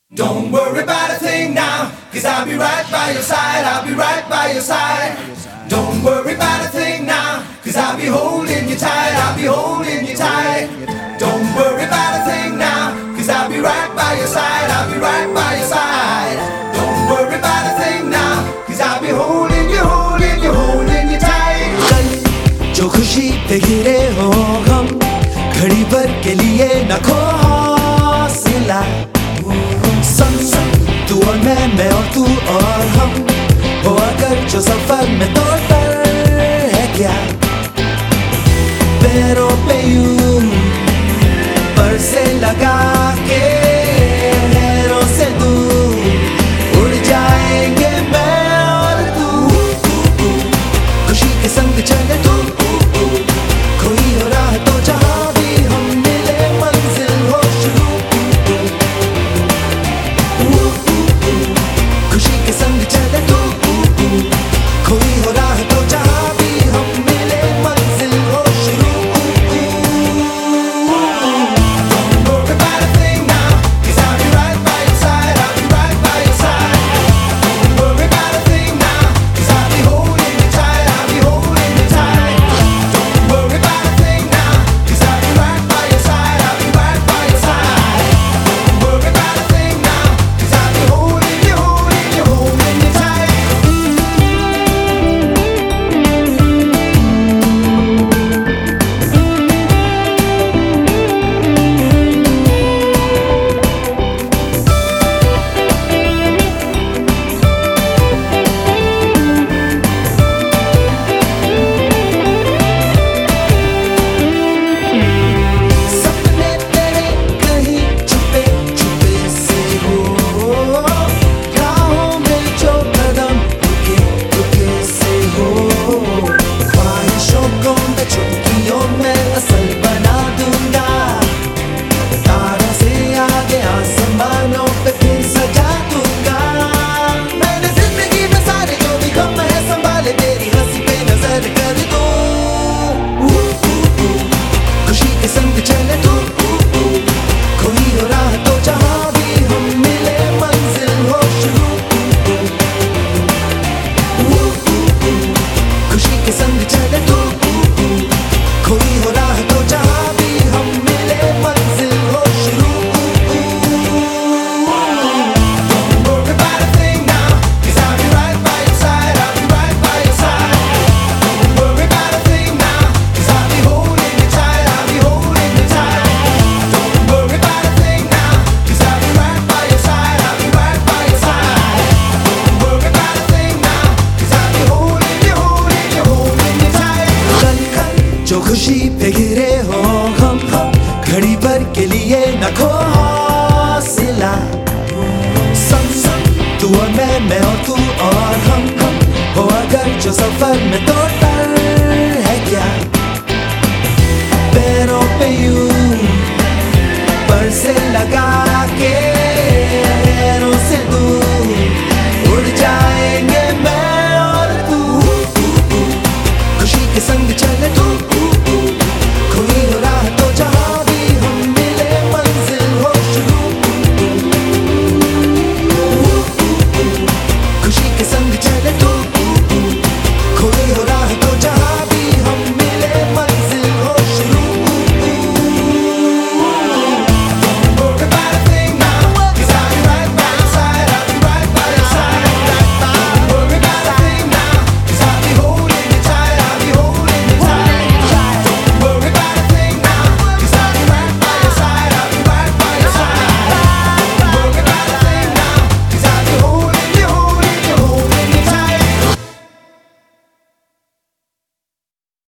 Don't worry about a thing now, 'cause I'll be right by your side, I'll be right by your side. Don't worry about a thing now, 'cause I'll be holding you tight, I'll be holding you tight. Don't worry about a thing now, 'cause I'll be right by your side, I'll be right by your side. Don't worry about a thing now, 'cause I'll be holding you, holding you, holding you tight. कल जो खुशी पे गिरे हो हम, घड़ी भर के लिए न खो हौसला। तू और मैं और तू और हम हो अगर जो सफर में तो डर है क्या। पैरों पे यूं पर से लगा के नहरों से दूर उड़ जाएंगे मैं और तू। खुशी के संग चले तू, कोई हो राह तो जहाँ भी हम मिले मंजिल हो शुरू। खुशी के संग चले तू, कोई हो राह तो जहाँ भी हम मिले मंजिल हो शुरू। Don't worry about a thing now, 'cause I'll be right by your side, I'll be right by your side. Don't worry about a thing now, 'cause I'll be holding you tight, I'll be holding you tight. Don't worry about a thing now, 'cause I'll be right by your side, I'll be right by your side. Don't worry about a thing now, 'cause I'll be holding you, holding you, holding you tight. सपने तेरे कहीं छुपे छुपे से हो, राहों में जो कदम रुके रुके से हो। ख्वाहिशों को मैं चुटकियों में असल बना दूंगा, तारों से आगे आसमानों पे फिर सजा दूंगा। मैंने जिंदगी में सारे जो भी गम है संभाले, तेरी हंसी पे नजर कर दूं। खुशी के संग चले तू, कोई हो राह तो जहाँ भी हम मिले मंजिल हो शुरू। खुशी के संग चले तू, कोई हो राह तो जहाँ भी हम मिले मंजिल हो शुरू। Don't worry about a thing now, 'cause I'll be right by your side, I'll be right by your side. Don't worry about a thing now, 'cause I'll be holding you tight, I'll be holding you tight. Don't worry about a thing now, 'cause I'll be right by your side, I'll be right by your side. Don't worry about a thing now, 'cause I'll be holding you, holding you, holding you tight. कल जो खुशी पे गिरे हो हम, घड़ी भर के लिए न खो हौसला। तू और मैं और तू और हम हो अगर जो सफर में तो डर है क्या। पैरों पे यूं पर से लगा के